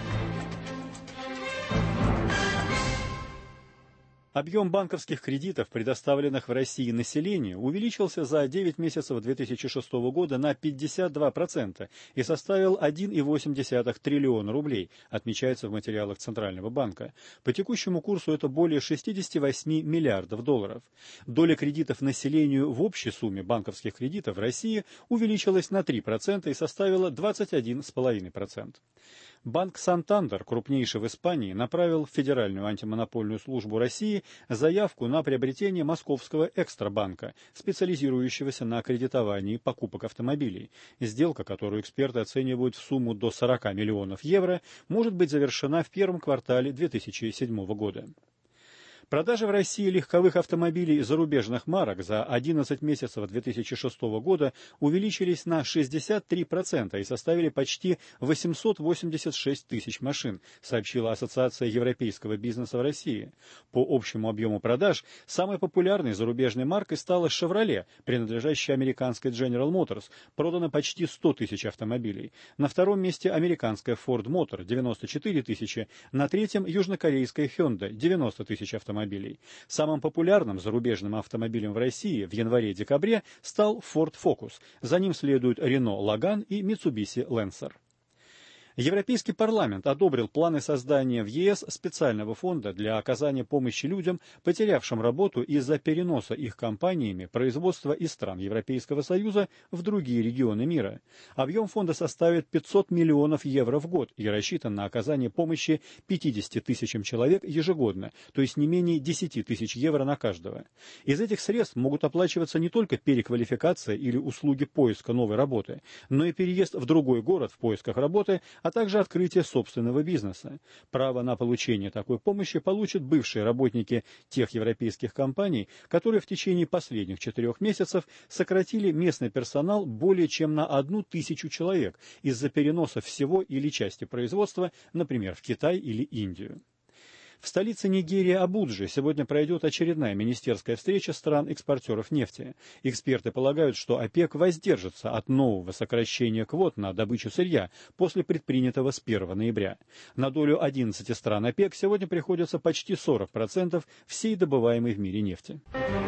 Объем банковских кредитов, предоставленных в России населению, увеличился за 9 месяцев 2006 года на 52% и составил 1,8 триллиона рублей, отмечается в материалах Центрального банка. По текущему курсу это более 68 миллиардов долларов. Доля кредитов населению в общей сумме банковских кредитов в России увеличилась на 3% и составила 21,5%. Банк «Сантандер», крупнейший в Испании, направил в Федеральную антимонопольную службу России заявку на приобретение московского экстрабанка, специализирующегося на кредитовании покупок автомобилей. Сделка, которую эксперты оценивают в сумму до 40 миллионов евро, может быть завершена в первом квартале 2007 года. Продажи в России легковых автомобилей зарубежных марок за 11 месяцев 2006 года увеличились на 63% и составили почти 886 тысяч машин, сообщила Ассоциация европейского бизнеса в России. По общему объему продаж самой популярной зарубежной маркой стала Chevrolet, принадлежащая американской General Motors, продано почти 100 тысяч автомобилей. На втором месте американская Ford Motor – 94 тысячи, на третьем южнокорейская Hyundai – 90 тысяч автомобилей. Самым популярным зарубежным автомобилем в России в январе-декабре стал Ford Focus. За ним следуют Renault Logan и Mitsubishi Lancer. Европейский парламент одобрил планы создания в ЕС специального фонда для оказания помощи людям, потерявшим работу из-за переноса их компаниями производства из стран Европейского Союза в другие регионы мира. Объем фонда составит 500 миллионов евро в год и рассчитан на оказание помощи 50 тысячам человек ежегодно, то есть не менее 10 тысяч евро на каждого. Из этих средств могут оплачиваться не только переквалификация или услуги поиска новой работы, но и переезд в другой город в поисках работы, а также открытие собственного бизнеса. Право на получение такой помощи получат бывшие работники тех европейских компаний, которые в течение последних 4 месяцев сократили местный персонал более чем на 1000 человек из-за переноса всего или части производства, например, в Китай или Индию. В столице Нигерии Абуджи сегодня пройдет очередная министерская встреча стран-экспортеров нефти. Эксперты полагают, что ОПЕК воздержится от нового сокращения квот на добычу сырья после предпринятого с 1 ноября. На долю 11 стран ОПЕК сегодня приходится почти 40% всей добываемой в мире нефти.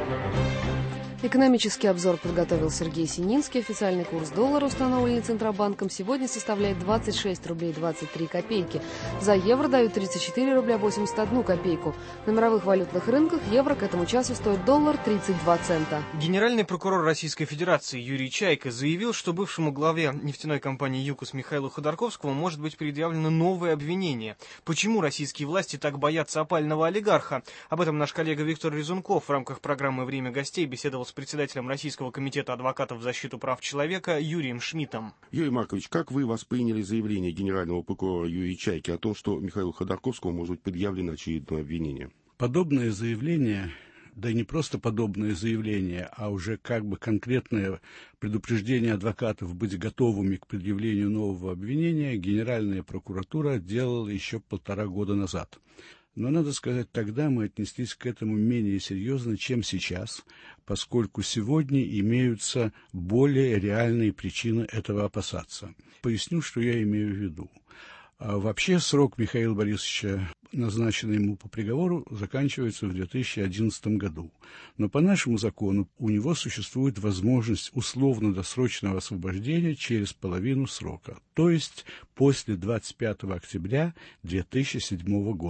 Экономический обзор подготовил Сергей Сининский. Официальный курс доллара, установленный Центробанком, сегодня составляет 26 рублей 23 копейки. За евро дают 34 рубля 81 копейку. На мировых валютных рынках евро к этому часу стоит доллар 32 цента. Генеральный прокурор Российской Федерации Юрий Чайка заявил, что бывшему главе нефтяной компании «ЮКОС» Михаилу Ходорковскому может быть предъявлено новое обвинение. Почему российские власти так боятся опального олигарха? Об этом наш коллега Виктор Резунков в рамках программы «Время гостей» беседовал с председателем Российского комитета адвокатов в защиту прав человека Юрием Шмидтом. Юрий Маркович, как вы восприняли заявление генерального прокурора Юрия Чайки о том, что Михаилу Ходорковскому может быть предъявлено очередное обвинение? Подобное заявление, да и не просто подобное заявление, а уже как бы конкретное предупреждение адвокатов быть готовыми к предъявлению нового обвинения, Генеральная прокуратура делала еще 1,5 года назад. Но, надо сказать, тогда мы отнеслись к этому менее серьезно, чем сейчас, поскольку сегодня имеются более реальные причины этого опасаться. Поясню, что я имею в виду. Вообще срок Михаила Борисовича, назначенный ему по приговору, заканчивается в 2011 году. Но по нашему закону у него существует возможность условно-досрочного освобождения через половину срока, то есть после 25 октября 2007 года.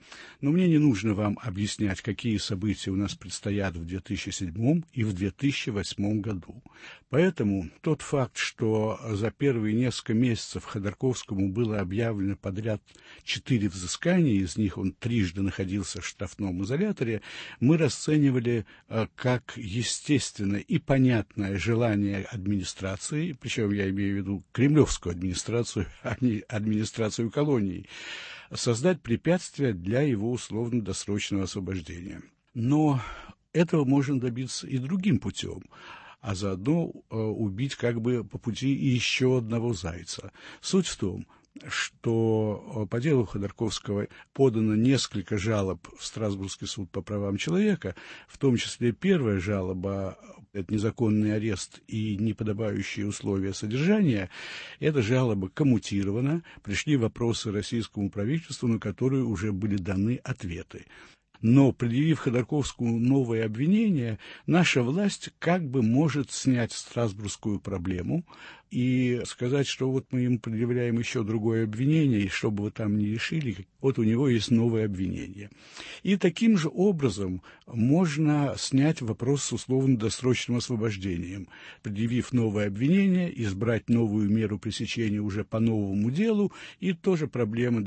Но мне не нужно вам объяснять, какие события у нас предстоят в 2007 и в 2008 году. Поэтому тот факт, что за первые несколько месяцев Ходорковскому было объявлено подряд 4 взыскания, из них он трижды находился в штрафном изоляторе, мы расценивали как естественное и понятное желание администрации, причем я имею в виду кремлевскую администрацию, а не администрацию колонии, создать препятствия для его условно-досрочного освобождения. Но этого можно добиться и другим путем, а заодно убить как бы по пути еще одного зайца. Суть в том, что по делу Ходорковского подано несколько жалоб в Страсбургский суд по правам человека, в том числе первая жалоба – это незаконный арест и неподобающие условия содержания. Эта жалоба коммутирована, пришли вопросы российскому правительству, на которые уже были даны ответы. Но, предъявив Ходорковскому новое обвинение, наша власть как бы может снять страсбургскую проблему и сказать, что вот мы ему предъявляем еще другое обвинение, и что бы вы там ни решили, вот у него есть новое обвинение. И таким же образом можно снять вопрос с условно-досрочным освобождением, предъявив новое обвинение, избрать новую меру пресечения уже по новому делу, и тоже проблема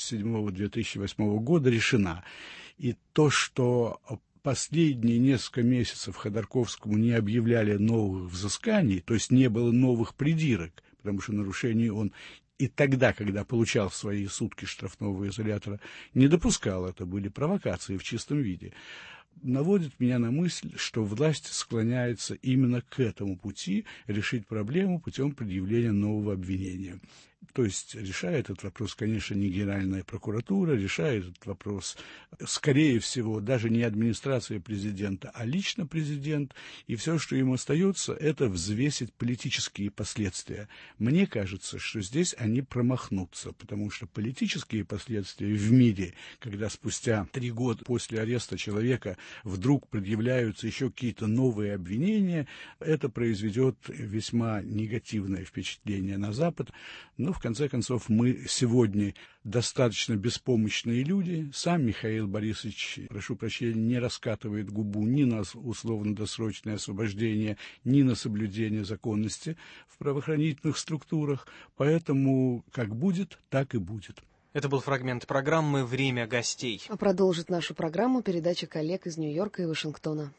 2007-2008 года решена. И то, что последние несколько месяцев Ходорковскому не объявляли новых взысканий, то есть не было новых придирок, потому что нарушений он и тогда, когда получал свои сутки штрафного изолятора, не допускал. Это были провокации в чистом виде. Наводит меня на мысль, что власть склоняется именно к этому пути решить проблему путем предъявления нового обвинения. То есть решает этот вопрос, конечно, не Генеральная прокуратура, решает этот вопрос, скорее всего, даже не администрация президента, а лично президент. И все, что ему остается, это взвесить политические последствия. Мне кажется, что здесь они промахнутся, потому что политические последствия в мире, когда спустя 3 года после ареста человека вдруг предъявляются еще какие-то новые обвинения, это произведет весьма негативное впечатление на Запад. Но, в конце концов, мы сегодня достаточно беспомощные люди. Сам Михаил Борисович, прошу прощения, не раскатывает губу ни на условно-досрочное освобождение, ни на соблюдение законности в правоохранительных структурах. Поэтому как будет, так и будет. Это был фрагмент программы «Время гостей». А продолжит нашу программу передача коллег из Нью-Йорка и Вашингтона.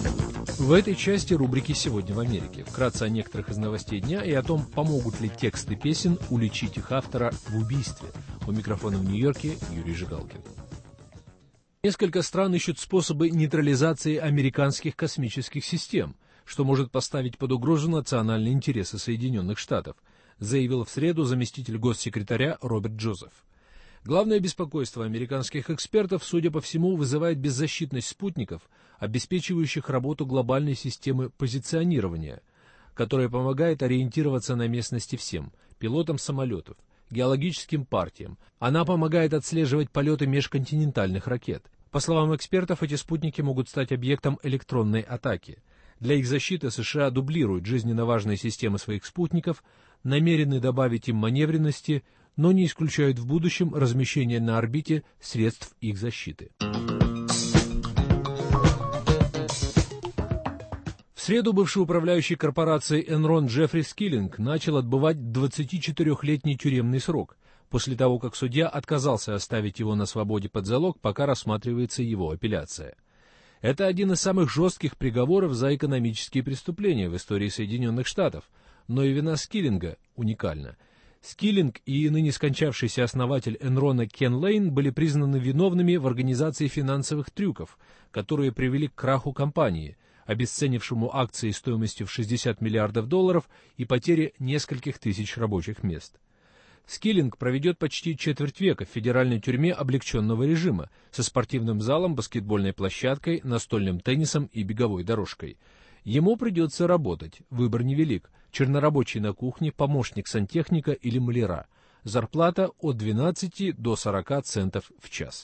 В этой части рубрики «Сегодня в Америке». Вкратце о некоторых из новостей дня и о том, помогут ли тексты песен уличить их автора в убийстве. У микрофона в Нью-Йорке Юрий Жигалкин. Несколько стран ищут способы нейтрализации американских космических систем, что может поставить под угрозу национальные интересы Соединенных Штатов, заявил в среду заместитель госсекретаря Роберт Джозеф. Главное беспокойство американских экспертов, судя по всему, вызывает беззащитность спутников, обеспечивающих работу глобальной системы позиционирования, которая помогает ориентироваться на местности всем – пилотам самолетов, геологическим партиям. Она помогает отслеживать полеты межконтинентальных ракет. По словам экспертов, эти спутники могут стать объектом электронной атаки. Для их защиты США дублируют жизненно важные системы своих спутников, намерены добавить им маневренности, но не исключают в будущем размещение на орбите средств их защиты. В среду бывший управляющий корпорацией Enron Джеффри Скиллинг начал отбывать 24-летний тюремный срок, после того, как судья отказался оставить его на свободе под залог, пока рассматривается его апелляция. Это один из самых жестких приговоров за экономические преступления в истории Соединенных Штатов, но и вина Скиллинга уникальна. Скиллинг и ныне скончавшийся основатель Энрона Кен Лейн были признаны виновными в организации финансовых трюков, которые привели к краху компании, обесценившему акции стоимостью в $60 миллиардов и потере нескольких тысяч рабочих мест. Скиллинг проведет почти четверть века в федеральной тюрьме облегченного режима со спортивным залом, баскетбольной площадкой, настольным теннисом и беговой дорожкой. Ему придется работать, выбор невелик. Чернорабочий на кухне, помощник сантехника или маляра. Зарплата от 12 до 40 центов в час.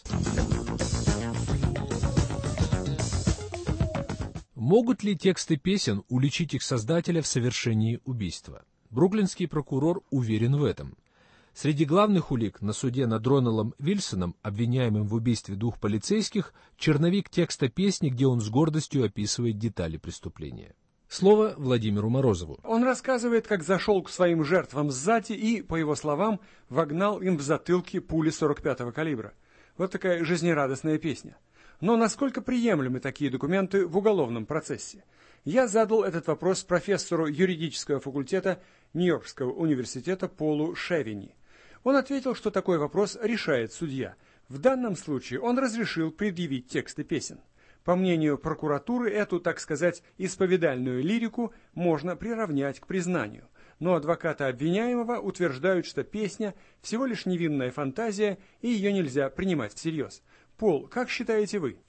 Могут ли тексты песен уличить их создателя в совершении убийства? Бруклинский прокурор уверен в этом. Среди главных улик на суде над Роналдом Вилсоном, обвиняемым в убийстве 2 полицейских, черновик текста песни, где он с гордостью описывает детали преступления. Слово Владимиру Морозову. Он рассказывает, как зашел к своим жертвам сзади и, по его словам, вогнал им в затылки пули 45-го калибра. Вот такая жизнерадостная песня. Но насколько приемлемы такие документы в уголовном процессе? Я задал этот вопрос профессору юридического факультета Нью-Йоркского университета Полу Шевини. Он ответил, что такой вопрос решает судья. В данном случае он разрешил предъявить тексты песен. По мнению прокуратуры, эту, так сказать, исповедальную лирику можно приравнять к признанию. Но адвокаты обвиняемого утверждают, что песня всего лишь невинная фантазия, и ее нельзя принимать всерьез. Пол, как считаете вы?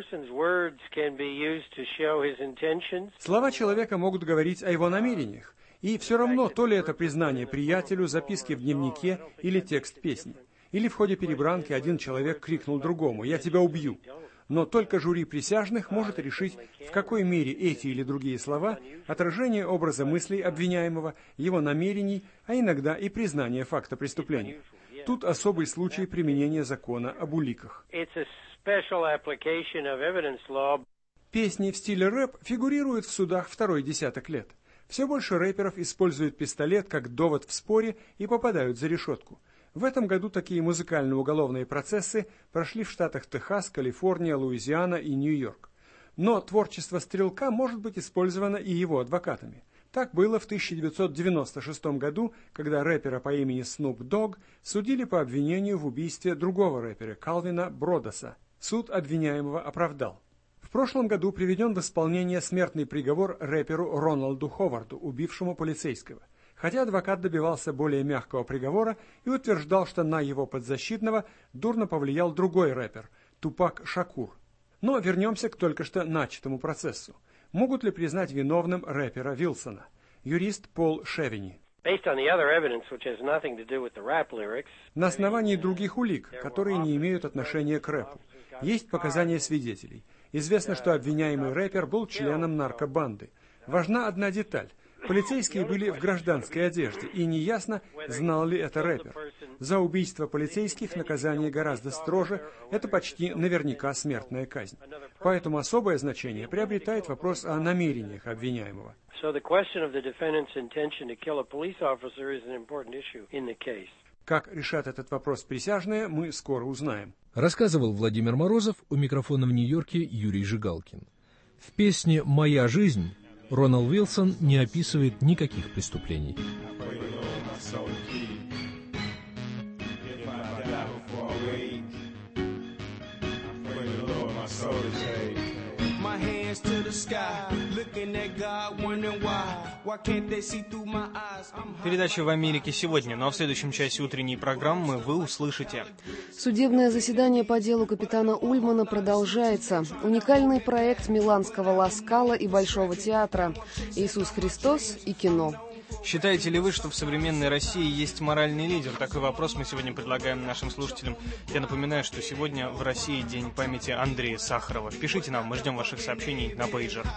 Слова человека могут говорить о его намерениях. И все равно, то ли это признание приятелю, записки в дневнике или текст песни. Или в ходе перебранки один человек крикнул другому «Я тебя убью». Но только жюри присяжных может решить, в какой мере эти или другие слова – отражение образа мыслей обвиняемого, его намерений, а иногда и признание факта преступления. Тут особый случай применения закона об уликах. Песни в стиле рэп фигурируют в судах второй десяток лет. Все больше рэперов используют пистолет как довод в споре и попадают за решетку. В этом году такие музыкально-уголовные процессы прошли в штатах Техас, Калифорния, Луизиана и Нью-Йорк. Но творчество стрелка может быть использовано и его адвокатами. Так было в 1996 году, когда рэпера по имени Snoop Dogg судили по обвинению в убийстве другого рэпера Калвина Бродаса. Суд обвиняемого оправдал. В прошлом году приведен в исполнение смертный приговор рэперу Роналду Ховарду, убившему полицейского. Хотя адвокат добивался более мягкого приговора и утверждал, что на его подзащитного дурно повлиял другой рэпер – Тупак Шакур. Но вернемся к только что начатому процессу. Могут ли признать виновным рэпера Вилсона? Юрист Пол Шевини. На основании других улик, которые не имеют отношения к рэпу, есть показания свидетелей. Известно, что обвиняемый рэпер был членом наркобанды. Важна одна деталь. Полицейские были в гражданской одежде, и неясно, знал ли это рэпер. За убийство полицейских наказание гораздо строже, это почти наверняка смертная казнь. Поэтому особое значение приобретает вопрос о намерениях обвиняемого. Как решат этот вопрос присяжные, мы скоро узнаем. Рассказывал Владимир Морозов, у микрофона в Нью-Йорке Юрий Жигалкин. В песне «Моя жизнь» Роналд Вилсон не описывает никаких преступлений. Передача «В Америке сегодня», но в следующем часе утренней программы вы услышите. Судебное заседание по делу капитана Ульмана продолжается. Уникальный проект Миланского Ла Скала и Большого театра «Иисус Христос и кино». Считаете ли вы, что в современной России есть моральный лидер? Такой вопрос мы сегодня предлагаем нашим слушателям. Я напоминаю, что сегодня в России День памяти Андрея Сахарова. Пишите нам, мы ждем ваших сообщений на пейджер.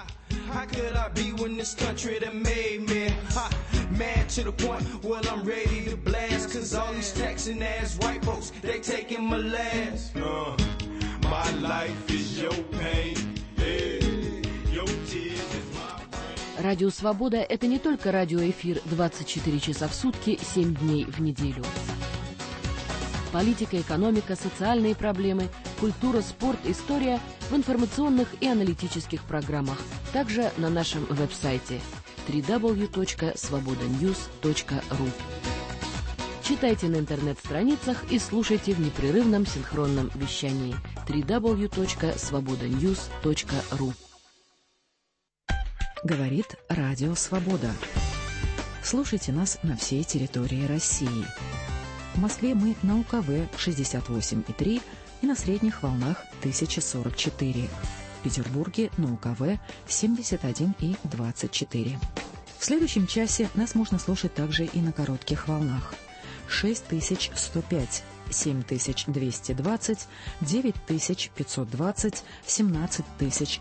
Радио «Свобода» — это не только радиоэфир 24 часа в сутки, 7 дней в неделю. Политика, экономика, социальные проблемы, культура, спорт, история в информационных и аналитических программах. Также на нашем веб-сайте www.svobodanews.ru. Читайте на интернет-страницах и слушайте в непрерывном синхронном вещании www.svobodanews.ru. Говорит Радио Свобода. Слушайте нас на всей территории России. В Москве мы на УКВ 68,3 и на средних волнах 1044. В Петербурге на УКВ 71,24. В следующем часе нас можно слушать также и на коротких волнах. 6105, 7220, 9520, 17000